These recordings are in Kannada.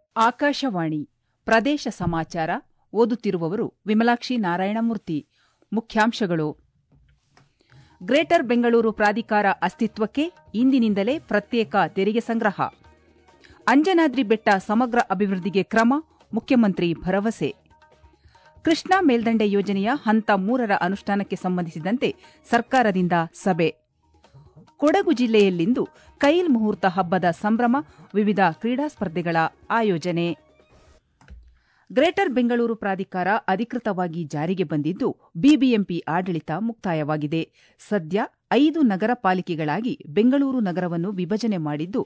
ಆಕಾಶವಾಣಿ ಪ್ರದೇಶ ಸಮಾಚಾರ ಓದುತ್ತಿರುವವರು ವಿಮಲಾಕ್ಷಿ ನಾರಾಯಣಮೂರ್ತಿ. ಮುಖ್ಯಾಂಶಗಳು. ಗ್ರೇಟರ್ ಬೆಂಗಳೂರು ಪ್ರಾಧಿಕಾರ ಅಸ್ತಿತ್ವಕ್ಕೆ ಇಂದಿನಿಂದಲೇ ಪ್ರತ್ಯೇಕ ತೆರಿಗೆ ಸಂಗ್ರಹ. ಅಂಜನಾದ್ರಿ ಬೆಟ್ಟ ಸಮಗ್ರ ಅಭಿವೃದ್ಧಿಗೆ ಕ್ರಮ, ಮುಖ್ಯಮಂತ್ರಿ ಭರವಸೆ. ಕೃಷ್ಣಾ ಮೇಲ್ದಂಡೆ ಯೋಜನೆಯ ಹಂತ 3ರ ಅನುಷ್ಠಾನಕ್ಕೆ ಸಂಬಂಧಿಸಿದಂತೆ ಸರ್ಕಾರದಿಂದ ಸಭೆ. ಕೊಡಗು ಜಿಲ್ಲೆಯಲ್ಲಿಂದು ಕೈಲ್ ಮುಹೂರ್ತ ಹಬ್ಬದ ಸಂಭ್ರಮ, ವಿವಿಧ ಕ್ರೀಡಾ ಸ್ಪರ್ಧೆಗಳ ಆಯೋಜನೆ. ಗ್ರೇಟರ್ ಬೆಂಗಳೂರು ಪ್ರಾಧಿಕಾರ ಅಧಿಕೃತವಾಗಿ ಜಾರಿಗೆ ಬಂದಿದ್ದು, ಬಿಬಿಎಂಪಿ ಆಡಳಿತ ಮುಕ್ತಾಯವಾಗಿದೆ. ಸದ್ಯ 5 ನಗರ ಪಾಲಿಕೆಗಳಾಗಿ ಬೆಂಗಳೂರು ನಗರವನ್ನು ವಿಭಜನೆ ಮಾಡಿದ್ದು,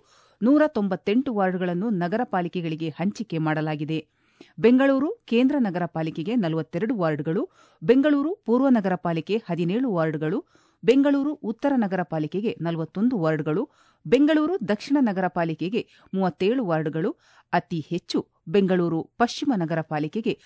198 ವಾರ್ಡ್ಗಳನ್ನು ನಗರ ಪಾಲಿಕೆಗಳಿಗೆ ಹಂಚಿಕೆ ಮಾಡಲಾಗಿದೆ. ಬೆಂಗಳೂರು ಕೇಂದ್ರ ನಗರ ಪಾಲಿಕೆಗೆ 42 ವಾರ್ಡ್ಗಳು, ಬೆಂಗಳೂರು ಪೂರ್ವ ನಗರ ಪಾಲಿಕೆ 17 ವಾರ್ಡ್ಗಳು, ಬೆಂಗಳೂರು ಉತ್ತರ ನಗರ ಪಾಲಿಕೆಗೆ 41 ವಾರ್ಡ್ಗಳು, ಬೆಂಗಳೂರು ದಕ್ಷಿಣ ನಗರ ಪಾಲಿಕೆಗೆ 37 ವಾರ್ಡ್ಗಳು, ಅತಿ ಹೆಚ್ಚು ಬೆಂಗಳೂರು ಪಶ್ಚಿಮ ನಗರ ಪಾಲಿಕೆಗೆ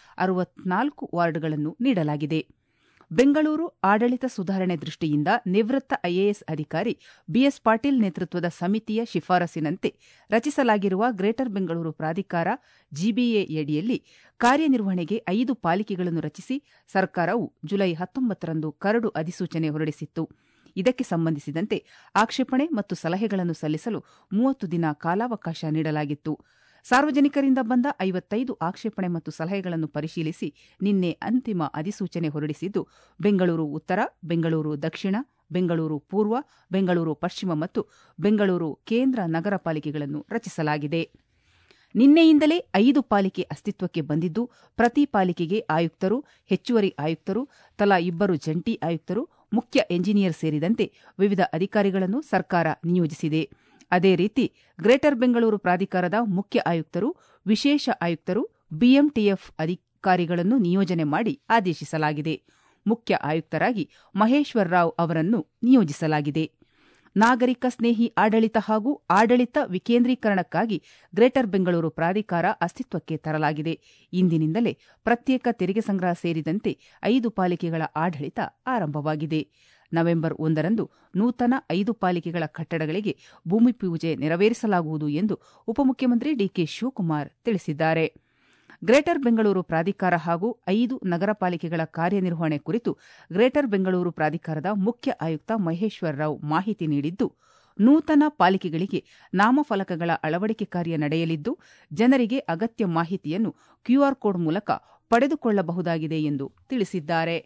64 ವಾರ್ಡ್ಗಳನ್ನು ನೀಡಲಾಗಿದೆ. ಬೆಂಗಳೂರು ಆಡಳಿತ ಸುಧಾರಣೆ ದೃಷ್ಟಿಯಿಂದ ನಿವೃತ್ತ ಐಎಎಸ್ ಅಧಿಕಾರಿ ಬಿಎಸ್ ಪಾಟೀಲ್ ನೇತೃತ್ವದ ಸಮಿತಿಯ ಶಿಫಾರಸಿನಂತೆ ರಚಿಸಲಾಗಿರುವ ಗ್ರೇಟರ್ ಬೆಂಗಳೂರು ಪ್ರಾಧಿಕಾರ ಜಿಬಿಎಯಡಿಯಲ್ಲಿ ಕಾರ್ಯನಿರ್ವಹಣೆಗೆ 5 ಪಾಲಿಕೆಗಳನ್ನು ರಚಿಸಿ ಸರ್ಕಾರವು ಜುಲೈ 19ರಂದು ಕರಡು ಅಧಿಸೂಚನೆ ಹೊರಡಿಸಿತ್ತು. ಇದಕ್ಕೆ ಸಂಬಂಧಿಸಿದಂತೆ ಆಕ್ಷೇಪಣೆ ಮತ್ತು ಸಲಹೆಗಳನ್ನು ಸಲ್ಲಿಸಲು 30 ದಿನ ಕಾಲಾವಕಾಶ ನೀಡಲಾಗಿತ್ತು. ಸಾರ್ವಜನಿಕರಿಂದ ಬಂದ 55 ಆಕ್ಷೇಪಣೆ ಮತ್ತು ಸಲಹೆಗಳನ್ನು ಪರಿಶೀಲಿಸಿ ನಿನ್ನೆ ಅಂತಿಮ ಅಧಿಸೂಚನೆ ಹೊರಡಿಸಿದ್ದು, ಬೆಂಗಳೂರು ಉತ್ತರ, ಬೆಂಗಳೂರು ದಕ್ಷಿಣ, ಬೆಂಗಳೂರು ಪೂರ್ವ, ಬೆಂಗಳೂರು ಪಶ್ಚಿಮ ಮತ್ತು ಬೆಂಗಳೂರು ಕೇಂದ್ರ ನಗರ ಪಾಲಿಕೆಗಳನ್ನು ರಚಿಸಲಾಗಿದೆ. ನಿನ್ನೆಯಿಂದಲೇ 5 ಪಾಲಿಕೆ ಅಸ್ತಿತ್ವಕ್ಕೆ ಬಂದಿದ್ದು, ಪ್ರತಿ ಪಾಲಿಕೆಗೆ ಆಯುಕ್ತರು, ಹೆಚ್ಚುವರಿ ಆಯುಕ್ತರು, ತಲಾ 2 ಜಂಟಿ ಆಯುಕ್ತರು, ಮುಖ್ಯ ಎಂಜಿನಿಯರ್ ಸೇರಿದಂತೆ ವಿವಿಧ ಅಧಿಕಾರಿಗಳನ್ನು ಸರ್ಕಾರ ನಿಯೋಜಿಸಿದೆ. ಅದೇ ರೀತಿ ಗ್ರೇಟರ್ ಬೆಂಗಳೂರು ಪ್ರಾಧಿಕಾರದ ಮುಖ್ಯ ಆಯುಕ್ತರು, ವಿಶೇಷ ಆಯುಕ್ತರು, ಬಿಎಂಟಿಎಫ್ ಅಧಿಕಾರಿಗಳನ್ನು ನಿಯೋಜನೆ ಮಾಡಿ ಆದೇಶಿಸಲಾಗಿದೆ. ಮುಖ್ಯ ಆಯುಕ್ತರಾಗಿ ಮಹೇಶ್ವರ್ ರಾವ್ ಅವರನ್ನು ನಿಯೋಜಿಸಲಾಗಿದೆ. ನಾಗರಿಕ ಸ್ನೇಹಿ ಆಡಳಿತ ಹಾಗೂ ಆಡಳಿತ ವಿಕೇಂದ್ರೀಕರಣಕ್ಕಾಗಿ ಗ್ರೇಟರ್ ಬೆಂಗಳೂರು ಪ್ರಾಧಿಕಾರ ಅಸ್ತಿತ್ವಕ್ಕೆ ತರಲಾಗಿದೆ. ಇಂದಿನಿಂದಲೇ ಪ್ರತ್ಯೇಕ ತೆರಿಗೆ ಸಂಗ್ರಹ ಸೇರಿದಂತೆ 5 ಪಾಲಿಕೆಗಳ ಆಡಳಿತ ಆರಂಭವಾಗಿದೆ. ನವೆಂಬರ್ 1ರಂದು ನೂತನ 5 ಪಾಲಿಕೆಗಳ ಕಟ್ಟಡಗಳಿಗೆ ಭೂಮಿ ಪೂಜೆ ನೆರವೇರಿಸಲಾಗುವುದು ಎಂದು ಉಪಮುಖ್ಯಮಂತ್ರಿ ಡಿಕೆ ಶಿವಕುಮಾರ್ ತಿಳಿಸಿದ್ದಾರೆ. ಗ್ರೇಟರ್ ಬೆಂಗಳೂರು ಪ್ರಾಧಿಕಾರ ಹಾಗೂ 5 ನಗರ ಪಾಲಿಕೆಗಳ ಕಾರ್ಯನಿರ್ವಹಣೆ ಕುರಿತು ಗ್ರೇಟರ್ ಬೆಂಗಳೂರು ಪ್ರಾಧಿಕಾರದ ಮುಖ್ಯ ಆಯುಕ್ತ ಮಹೇಶ್ವರ್ ರಾವ್ ಮಾಹಿತಿ ನೀಡಿದ್ದು, ನೂತನ ಪಾಲಿಕೆಗಳಿಗೆ ನಾಮಫಲಕಗಳ ಅಳವಡಿಕೆ ಕಾರ್ಯ ನಡೆಯಲಿದ್ದು, ಜನರಿಗೆ ಅಗತ್ಯ ಮಾಹಿತಿಯನ್ನು ಕ್ಯೂಆರ್ ಕೋಡ್ ಮೂಲಕ ಪಡೆದುಕೊಳ್ಳಬಹುದಾಗಿದೆ ಎಂದು ತಿಳಿಸಿದ್ದಾರೆ.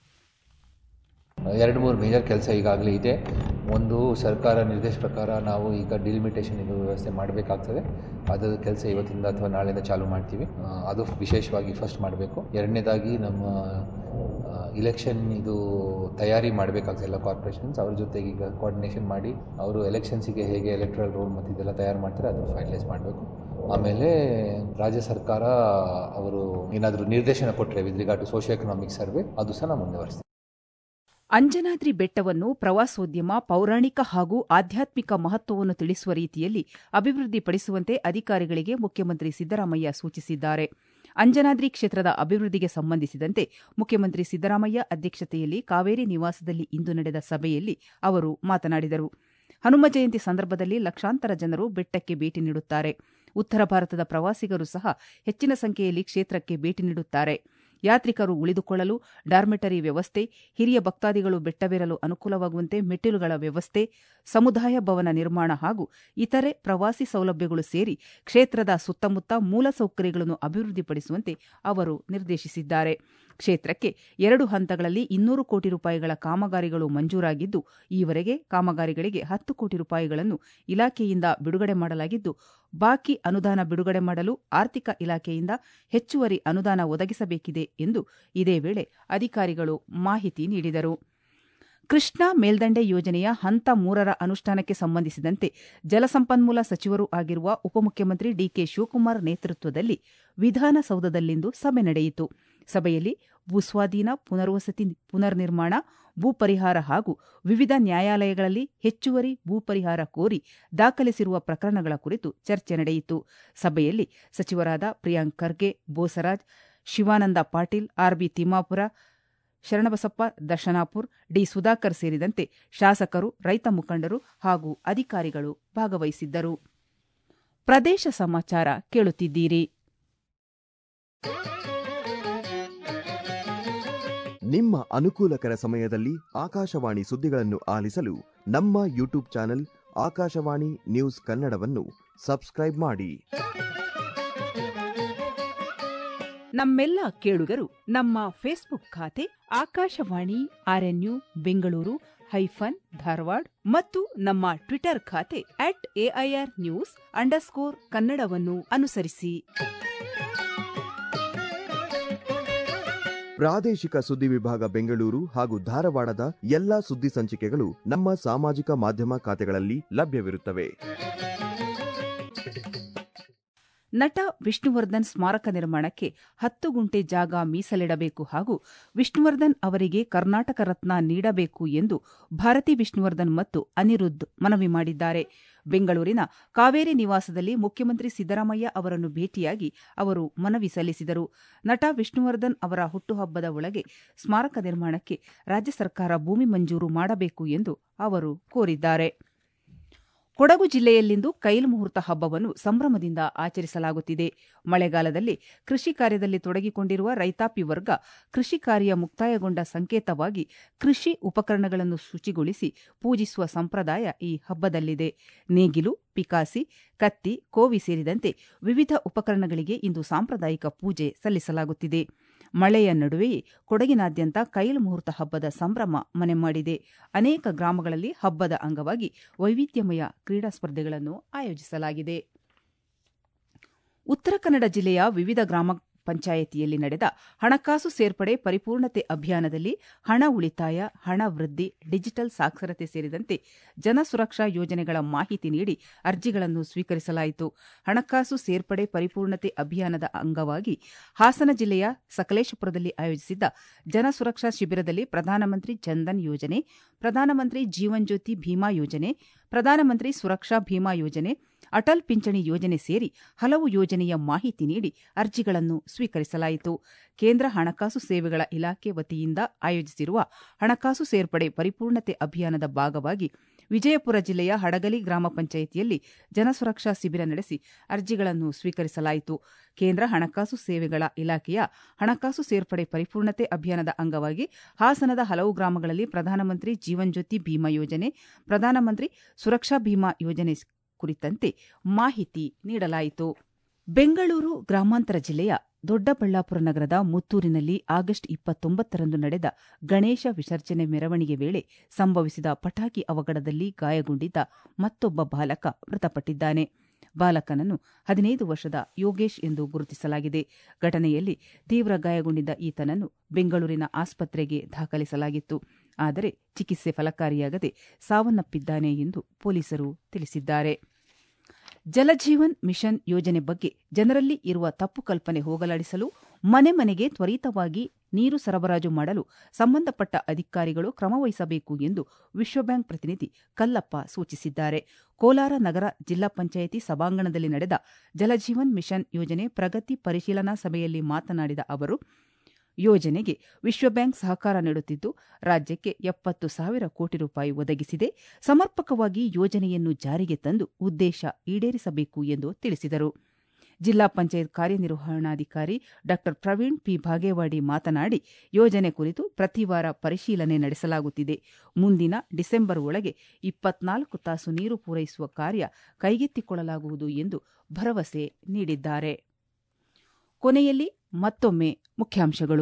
2-3 ಮೇಜರ್ ಕೆಲಸ ಈಗಾಗಲೇ ಇದೆ. ಒಂದು, ಸರ್ಕಾರ ನಿರ್ದೇಶ ಪ್ರಕಾರ ನಾವು ಈಗ ಡಿಲಿಮಿಟೇಷನ್ ಇದು ವ್ಯವಸ್ಥೆ ಮಾಡಬೇಕಾಗ್ತದೆ. ಅದರ ಕೆಲಸ ಇವತ್ತಿಂದ ಅಥವಾ ನಾಳೆಯಿಂದ ಚಾಲೂ ಮಾಡ್ತೀವಿ. ಅದು ವಿಶೇಷವಾಗಿ ಫಸ್ಟ್ ಮಾಡಬೇಕು. ಎರಡನೇದಾಗಿ ನಮ್ಮ ಇಲೆಕ್ಷನ್ ಇದು ತಯಾರಿ ಮಾಡಬೇಕಾಗ್ತದೆ. ಎಲ್ಲ ಕಾರ್ಪೊರೇಷನ್ಸ್ ಅವ್ರ ಜೊತೆಗೆ ಈಗ ಕೋಆರ್ಡಿನೇಷನ್ ಮಾಡಿ ಅವರು ಎಲೆಕ್ಷನ್ಸಿಗೆ ಹೇಗೆ ಎಲೆಕ್ಟ್ರಲ್ ರೋಲ್ ಮತ್ತು ಇದೆಲ್ಲ ತಯಾರು ಮಾಡ್ತಾರೆ ಅದನ್ನು ಫೈನಲೈಸ್ ಮಾಡಬೇಕು. ಆಮೇಲೆ ರಾಜ್ಯ ಸರ್ಕಾರ ಅವರು ಏನಾದರೂ ನಿರ್ದೇಶನ ಕೊಟ್ಟರೆ with regard to socio economic survey ಅದು ಸಹ ನಾವು ಮುಂದುವರಿಸ್ತೀವಿ. ಅಂಜನಾದ್ರಿ ಬೆಟ್ಟವನ್ನು ಪ್ರವಾಸೋದ್ಯಮ, ಪೌರಾಣಿಕ ಹಾಗೂ ಆಧ್ಯಾತ್ಮಿಕ ಮಹತ್ವವನ್ನು ತಿಳಿಸುವ ರೀತಿಯಲ್ಲಿ ಅಭಿವೃದ್ಧಿಪಡಿಸುವಂತೆ ಅಧಿಕಾರಿಗಳಿಗೆ ಮುಖ್ಯಮಂತ್ರಿ ಸಿದ್ದರಾಮಯ್ಯ ಸೂಚಿಸಿದ್ದಾರೆ. ಅಂಜನಾದ್ರಿ ಕ್ಷೇತ್ರದ ಅಭಿವೃದ್ಧಿಗೆ ಸಂಬಂಧಿಸಿದಂತೆ ಮುಖ್ಯಮಂತ್ರಿ ಸಿದ್ದರಾಮಯ್ಯ ಅಧ್ಯಕ್ಷತೆಯಲ್ಲಿ ಕಾವೇರಿ ನಿವಾಸದಲ್ಲಿ ಇಂದು ನಡೆದ ಸಭೆಯಲ್ಲಿ ಅವರು ಮಾತನಾಡಿದರು. ಹನುಮ ಜಯಂತಿ ಸಂದರ್ಭದಲ್ಲಿ ಲಕ್ಷಾಂತರ ಜನರು ಬೆಟ್ಟಕ್ಕೆ ಭೇಟಿ ನೀಡುತ್ತಾರೆ. ಉತ್ತರ ಭಾರತದ ಪ್ರವಾಸಿಗರು ಸಹ ಹೆಚ್ಚಿನ ಸಂಖ್ಯೆಯಲ್ಲಿ ಕ್ಷೇತ್ರಕ್ಕೆ ಭೇಟಿ ನೀಡುತ್ತಾರೆ. ಯಾತ್ರಿಕರು ಉಳಿದುಕೊಳ್ಳಲು ಡಾರ್ಮೆಟರಿ ವ್ಯವಸ್ಥೆ, ಹಿರಿಯ ಭಕ್ತಾದಿಗಳು ಬೆಟ್ಟವೇರಲು ಅನುಕೂಲವಾಗುವಂತೆ ಮೆಟ್ಟಿಲುಗಳ ವ್ಯವಸ್ಥೆ, ಸಮುದಾಯ ಭವನ ನಿರ್ಮಾಣ ಹಾಗೂ ಇತರೆ ಪ್ರವಾಸಿ ಸೌಲಭ್ಯಗಳು ಸೇರಿ ಕ್ಷೇತ್ರದ ಸುತ್ತಮುತ್ತ ಮೂಲಸೌಕರ್ಯಗಳನ್ನು ಅಭಿವೃದ್ಧಿಪಡಿಸುವಂತೆ ಅವರು ನಿರ್ದೇಶಿಸಿದ್ದಾರೆ. ಕ್ಷೇತ್ರಕ್ಕೆ 2 ಹಂತಗಳಲ್ಲಿ 200 ಕೋಟಿ ರೂಪಾಯಿಗಳ ಕಾಮಗಾರಿಗಳು ಮಂಜೂರಾಗಿದ್ದು, ಈವರೆಗೆ ಕಾಮಗಾರಿಗಳಿಗೆ 10 ಕೋಟಿ ರೂಪಾಯಿಗಳನ್ನು ಇಲಾಖೆಯಿಂದ ಬಿಡುಗಡೆ ಮಾಡಲಾಗಿದ್ದು, ಬಾಕಿ ಅನುದಾನ ಬಿಡುಗಡೆ ಮಾಡಲು ಆರ್ಥಿಕ ಇಲಾಖೆಯಿಂದ ಹೆಚ್ಚುವರಿ ಅನುದಾನ ಒದಗಿಸಬೇಕಿದೆ ಎಂದು ಇದೇ ವೇಳೆ ಅಧಿಕಾರಿಗಳು ಮಾಹಿತಿ ನೀಡಿದರು. ಕೃಷ್ಣಾ ಮೇಲ್ದಂಡೆ ಯೋಜನೆಯ ಹಂತ 3ರ ಅನುಷ್ಠಾನಕ್ಕೆ ಸಂಬಂಧಿಸಿದಂತೆ ಜಲಸಂಪನ್ಮೂಲ ಸಚಿವರೂ ಆಗಿರುವ ಉಪಮುಖ್ಯಮಂತ್ರಿ ಡಿಕೆ ಶಿವಕುಮಾರ್ ನೇತೃತ್ವದಲ್ಲಿ ವಿಧಾನಸೌಧದಲ್ಲಿಂದು ಸಭೆ ನಡೆಯಿತು. ಸಭೆಯಲ್ಲಿ ಭೂಸ್ವಾಧೀನ, ಪುನರ್ವಸತಿ, ಪುನರ್ನಿರ್ಮಾಣ, ಭೂ ಪರಿಹಾರ ಹಾಗೂ ವಿವಿಧ ನ್ಯಾಯಾಲಯಗಳಲ್ಲಿ ಹೆಚ್ಚುವರಿ ಭೂ ಪರಿಹಾರ ಕೋರಿ ದಾಖಲಿಸಿರುವ ಪ್ರಕರಣಗಳ ಕುರಿತು ಚರ್ಚೆ ನಡೆಯಿತು. ಸಭೆಯಲ್ಲಿ ಸಚಿವರಾದ ಪ್ರಿಯಾಂಕ್ ಖರ್ಗೆ, ಬೋಸರಾಜ್, ಶಿವಾನಂದ ಪಾಟೀಲ್, ಆರ್ಬಿ ತಿಮ್ಮಾಪುರ, ಶರಣಬಸಪ್ಪ ದರ್ಶನಾಪುರ್, ಡಿ ಸುಧಾಕರ್ ಸೇರಿದಂತೆ ಶಾಸಕರು, ರೈತ ಮುಖಂಡರು ಹಾಗೂ ಅಧಿಕಾರಿಗಳು ಭಾಗವಹಿಸಿದ್ದರು. ಪ್ರದೇಶ ಸಮಾಚಾರ ಕೇಳುತ್ತಿದ್ದೀರಿ. ನಿಮ್ಮ ಅನುಕೂಲಕರ ಸಮಯದಲ್ಲಿ ಆಕಾಶವಾಣಿ ಸುದ್ದಿಗಳನ್ನು ಆಲಿಸಲು ನಮ್ಮ ಯೂಟ್ಯೂಬ್ ಚಾನೆಲ್ ಆಕಾಶವಾಣಿ ನ್ಯೂಸ್ ಕನ್ನಡವನ್ನು ಸಬ್ಸ್ಕ್ರೈಬ್ ಮಾಡಿ. ನಮ್ಮೆಲ್ಲ ಕೇಳುಗರು ನಮ್ಮ ಫೇಸ್ಬುಕ್ ಖಾತೆ ಆಕಾಶವಾಣಿ ಆರ್ಎನ್ಯು ಬೆಂಗಳೂರು ಧಾರವಾಡ ಮತ್ತು ನಮ್ಮ ಟ್ವಿಟರ್ ಖಾತೆ @AIRnews_ ಕನ್ನಡವನ್ನು ಅನುಸರಿಸಿ. ಪ್ರಾದೇಶಿಕ ಸುದ್ದಿ ವಿಭಾಗ ಬೆಂಗಳೂರು ಹಾಗೂ ಧಾರವಾಡದ ಎಲ್ಲಾ ಸುದ್ದಿ ಸಂಚಿಕೆಗಳು ನಮ್ಮ ಸಾಮಾಜಿಕ ಮಾಧ್ಯಮ ಖಾತೆಗಳಲ್ಲಿ ಲಭ್ಯವಿರುತ್ತವೆ. ನಟ ವಿಷ್ಣುವರ್ಧನ್ ಸ್ಮಾರಕ ನಿರ್ಮಾಣಕ್ಕೆ 10 ಗುಂಟೆ ಜಾಗ ಮೀಸಲಿಡಬೇಕು ಹಾಗೂ ವಿಷ್ಣುವರ್ಧನ್ ಅವರಿಗೆ ಕರ್ನಾಟಕ ರತ್ನ ನೀಡಬೇಕು ಎಂದು ಭಾರತಿ ವಿಷ್ಣುವರ್ಧನ್ ಮತ್ತು ಅನಿರುದ್ಧ್ ಮನವಿ ಮಾಡಿದ್ದಾರೆ. ಬೆಂಗಳೂರಿನ ಕಾವೇರಿ ನಿವಾಸದಲ್ಲಿ ಮುಖ್ಯಮಂತ್ರಿ ಸಿದ್ದರಾಮಯ್ಯ ಅವರನ್ನು ಭೇಟಿಯಾಗಿ ಅವರು ಮನವಿ ಸಲ್ಲಿಸಿದರು. ನಟ ವಿಷ್ಣುವರ್ಧನ್ ಅವರ ಹುಟ್ಟುಹಬ್ಬದ ಒಳಗೆ ಸ್ಮಾರಕ ನಿರ್ಮಾಣಕ್ಕೆ ರಾಜ್ಯ ಸರ್ಕಾರ ಭೂಮಿ ಮಂಜೂರು ಮಾಡಬೇಕು ಎಂದು ಅವರು ಕೋರಿದ್ದಾರೆ. ಕೊಡಗು ಜಿಲ್ಲೆಯಲ್ಲಿಂದು ಕೈಲ್ ಮುಹೂರ್ತ ಹಬ್ಬವನ್ನು ಸಂಭ್ರಮದಿಂದ ಆಚರಿಸಲಾಗುತ್ತಿದೆ. ಮಳೆಗಾಲದಲ್ಲಿ ಕೃಷಿ ಕಾರ್ಯದಲ್ಲಿ ತೊಡಗಿಕೊಂಡಿರುವ ರೈತಾಪಿ ವರ್ಗ ಕೃಷಿ ಕಾರ್ಯ ಮುಕ್ತಾಯಗೊಂಡ ಸಂಕೇತವಾಗಿ ಕೃಷಿ ಉಪಕರಣಗಳನ್ನು ಶುಚಿಗೊಳಿಸಿ ಪೂಜಿಸುವ ಸಂಪ್ರದಾಯ ಈ ಹಬ್ಬದಲ್ಲಿದೆ. ನೇಗಿಲು, ಪಿಕಾಸಿ, ಕತ್ತಿ, ಕೋವಿ ಸೇರಿದಂತೆ ವಿವಿಧ ಉಪಕರಣಗಳಿಗೆ ಇಂದು ಸಾಂಪ್ರದಾಯಿಕ ಪೂಜೆ ಸಲ್ಲಿಸಲಾಗುತ್ತಿದೆ. ಮಳೆಯ ನಡುವೆಯೇ ಕೊಡಗಿನಾದ್ಯಂತ ಕೈಲ್ ಮುಹೂರ್ತ ಹಬ್ಬದ ಸಂಭ್ರಮ ಮನೆ ಮಾಡಿದೆ. ಅನೇಕ ಗ್ರಾಮಗಳಲ್ಲಿ ಹಬ್ಬದ ಅಂಗವಾಗಿ ವೈವಿಧ್ಯಮಯ ಕ್ರೀಡಾ ಸ್ಪರ್ಧೆಗಳನ್ನು ಆಯೋಜಿಸಲಾಗಿದೆ. ಉತ್ತರ ಕನ್ನಡ ಜಿಲ್ಲೆಯ ವಿವಿಧ ಗ್ರಾಮ ಪಂಚಾಯಿತಿಯಲ್ಲಿ ನಡೆದ ಹಣಕಾಸು ಸೇರ್ಪಡೆ ಪರಿಪೂರ್ಣತೆ ಅಭಿಯಾನದಲ್ಲಿ ಹಣ ಉಳಿತಾಯ, ಹಣ ವೃದ್ಧಿ, ಡಿಜಿಟಲ್ ಸಾಕ್ಷರತೆ ಸೇರಿದಂತೆ ಜನಸುರಕ್ಷಾ ಯೋಜನೆಗಳ ಮಾಹಿತಿ ನೀಡಿ ಅರ್ಜಿಗಳನ್ನು ಸ್ವೀಕರಿಸಲಾಯಿತು. ಹಣಕಾಸು ಸೇರ್ಪಡೆ ಪರಿಪೂರ್ಣತೆ ಅಭಿಯಾನದ ಅಂಗವಾಗಿ ಹಾಸನ ಜಿಲ್ಲೆಯ ಸಕಲೇಶಪುರದಲ್ಲಿ ಆಯೋಜಿಸಿದ್ದ ಜನಸುರಕ್ಷಾ ಶಿಬಿರದಲ್ಲಿ ಪ್ರಧಾನಮಂತ್ರಿ ಜನ್ಧನ್ ಯೋಜನೆ, ಪ್ರಧಾನಮಂತ್ರಿ ಜೀವನ್ ಜ್ಯೋತಿ ಭೀಮಾ ಯೋಜನೆ, ಪ್ರಧಾನಮಂತ್ರಿ ಸುರಕ್ಷಾ ಭೀಮಾ ಯೋಜನೆ, ಅಟಲ್ ಪಿಂಚಣಿ ಯೋಜನೆ ಸೇರಿ ಹಲವು ಯೋಜನೆಯ ಮಾಹಿತಿ ನೀಡಿ ಅರ್ಜಿಗಳನ್ನು ಸ್ವೀಕರಿಸಲಾಯಿತು. ಕೇಂದ್ರ ಹಣಕಾಸು ಸೇವೆಗಳ ಇಲಾಖೆ ವತಿಯಿಂದ ಆಯೋಜಿಸಿರುವ ಹಣಕಾಸು ಸೇರ್ಪಡೆ ಪರಿಪೂರ್ಣತೆ ಅಭಿಯಾನದ ಭಾಗವಾಗಿ ವಿಜಯಪುರ ಜಿಲ್ಲೆಯ ಹಡಗಲಿ ಗ್ರಾಮ ಪಂಚಾಯಿತಿಯಲ್ಲಿ ಜನಸುರಕ್ಷಾ ಶಿಬಿರ ನಡೆಸಿ ಅರ್ಜಿಗಳನ್ನು ಸ್ವೀಕರಿಸಲಾಯಿತು. ಕೇಂದ್ರ ಹಣಕಾಸು ಸೇವೆಗಳ ಇಲಾಖೆಯ ಹಣಕಾಸು ಸೇರ್ಪಡೆ ಪರಿಪೂರ್ಣತೆ ಅಭಿಯಾನದ ಅಂಗವಾಗಿ ಹಾಸನದ ಹಲವು ಗ್ರಾಮಗಳಲ್ಲಿ ಪ್ರಧಾನಮಂತ್ರಿ ಜೀವನ್ ಜ್ಯೋತಿ ಭೀಮಾ ಯೋಜನೆ, ಪ್ರಧಾನಮಂತ್ರಿ ಸುರಕ್ಷಾ ಭೀಮಾ ಯೋಜನೆ ಕುರಿತಂತೆ ಮಾಹಿತಿ ನೀಡಲಾಯಿತು. ಬೆಂಗಳೂರು ಗ್ರಾಮಾಂತರ ಜಿಲ್ಲೆಯ ದೊಡ್ಡಬಳ್ಳಾಪುರ ನಗರದ ಮುತ್ತೂರಿನಲ್ಲಿ ಆಗಸ್ಟ್ 29ರಂದು ನಡೆದ ಗಣೇಶ ವಿಸರ್ಜನೆ ಮೆರವಣಿಗೆ ವೇಳೆ ಸಂಭವಿಸಿದ ಪಟಾಕಿ ಅವಘಡದಲ್ಲಿ ಗಾಯಗೊಂಡಿದ್ದ ಮತ್ತೊಬ್ಬ ಬಾಲಕ ಮೃತಪಟ್ಟಿದ್ದಾನೆ. ಬಾಲಕನನ್ನು 15 ವರ್ಷದ ಯೋಗೇಶ್ ಎಂದು ಗುರುತಿಸಲಾಗಿದೆ. ಘಟನೆಯಲ್ಲಿ ತೀವ್ರ ಗಾಯಗೊಂಡಿದ್ದ ಈತನನ್ನು ಬೆಂಗಳೂರಿನ ಆಸ್ಪತ್ರೆಗೆ ದಾಖಲಿಸಲಾಗಿತ್ತು. ಆದರೆ ಚಿಕಿತ್ಸೆ ಫಲಕಾರಿಯಾಗದೆ ಸಾವನ್ನಪ್ಪಿದ್ದಾನೆ ಎಂದು ಪೊಲೀಸರು ತಿಳಿಸಿದ್ದಾರೆ. ಜಲಜೀವನ್ ಮಿಷನ್ ಯೋಜನೆ ಬಗ್ಗೆ ಜನರಲ್ಲಿ ಇರುವ ತಪ್ಪು ಕಲ್ಪನೆ ಹೋಗಲಾಡಿಸಲು ಮನೆ ಮನೆಗೆ ತ್ವರಿತವಾಗಿ ನೀರು ಸರಬರಾಜು ಮಾಡಲು ಸಂಬಂಧಪಟ್ಟ ಅಧಿಕಾರಿಗಳು ಕ್ರಮವಹಿಸಬೇಕು ಎಂದು ವಿಶ್ವಬ್ಯಾಂಕ್ ಪ್ರತಿನಿಧಿ ಕಲ್ಲಪ್ಪ ಸೂಚಿಸಿದ್ದಾರೆ. ಕೋಲಾರ ನಗರ ಜಿಲ್ಲಾ ಪಂಚಾಯಿತಿ ಸಭಾಂಗಣದಲ್ಲಿ ನಡೆದ ಜಲಜೀವನ್ ಮಿಷನ್ ಯೋಜನೆ ಪ್ರಗತಿ ಪರಿಶೀಲನಾ ಸಭೆಯಲ್ಲಿ ಮಾತನಾಡಿದ ಅವರು, ಯೋಜನೆಗೆ ವಿಶ್ವಬ್ಯಾಂಕ್ ಸಹಕಾರ ನೀಡುತ್ತಿದ್ದು ರಾಜ್ಯಕ್ಕೆ 70,000 ಕೋಟಿ ರೂಪಾಯಿ ಒದಗಿಸಿದೆ. ಸಮರ್ಪಕವಾಗಿ ಯೋಜನೆಯನ್ನು ಜಾರಿಗೆ ತಂದು ಉದ್ದೇಶ ಈಡೇರಿಸಬೇಕು ಎಂದು ತಿಳಿಸಿದರು. ಜಿಲ್ಲಾ ಪಂಚಾಯತ್ ಕಾರ್ಯನಿರ್ವಹಣಾಧಿಕಾರಿ ಡಾ ಪ್ರವೀಣ್ ಪಿ ಭಾಗೇವಾಡಿ ಮಾತನಾಡಿ, ಯೋಜನೆ ಕುರಿತು ಪ್ರತಿವಾರ ಪರಿಶೀಲನೆ ನಡೆಸಲಾಗುತ್ತಿದೆ. ಮುಂದಿನ ಡಿಸೆಂಬರ್ ಒಳಗೆ 24 ತಾಸು ನೀರು ಪೂರೈಸುವ ಕಾರ್ಯ ಕೈಗೆತ್ತಿಕೊಳ್ಳಲಾಗುವುದು ಎಂದು ಭರವಸೆ ನೀಡಿದ್ದಾರೆ. ಕೊನೆಯಲ್ಲಿ ಮತ್ತೊಮ್ಮೆ ಮುಖ್ಯಾಂಶಗಳು.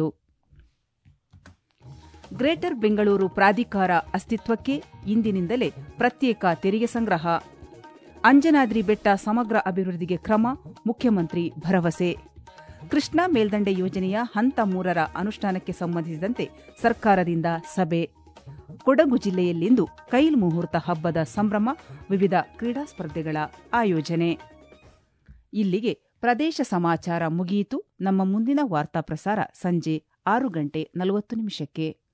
ಗ್ರೇಟರ್ ಬೆಂಗಳೂರು ಪ್ರಾಧಿಕಾರ ಅಸ್ತಿತ್ವಕ್ಕೆ ಇಂದಿನಿಂದಲೇ ಪ್ರತ್ಯೇಕ ತೆರಿಗೆ ಸಂಗ್ರಹ. ಅಂಜನಾದ್ರಿ ಬೆಟ್ಟ ಸಮಗ್ರ ಅಭಿವೃದ್ಧಿಗೆ ಕ್ರಮ, ಮುಖ್ಯಮಂತ್ರಿ ಭರವಸೆ. ಕೃಷ್ಣಾ ಮೇಲ್ದಂಡೆ ಯೋಜನೆಯ ಹಂತ 3ರ ಅನುಷ್ಠಾನಕ್ಕೆ ಸಂಬಂಧಿಸಿದಂತೆ ಸರ್ಕಾರದಿಂದ ಸಭೆ. ಕೊಡಗು ಜಿಲ್ಲೆಯಲ್ಲಿಂದು ಕೈಲ್ ಮುಹೂರ್ತ ಹಬ್ಬದ ಸಂಭ್ರಮ, ವಿವಿಧ ಕ್ರೀಡಾ ಸ್ಪರ್ಧೆಗಳ ಆಯೋಜನೆ. ಇಲ್ಲಿಗೆ ಪ್ರದೇಶ ಸಮಾಚಾರ ಮುಗಿಯಿತು. ನಮ್ಮ ಮುಂದಿನ ವಾರ್ತಾ ಪ್ರಸಾರ ಸಂಜೆ 6:40 ನಿಮಿಷಕ್ಕೆ.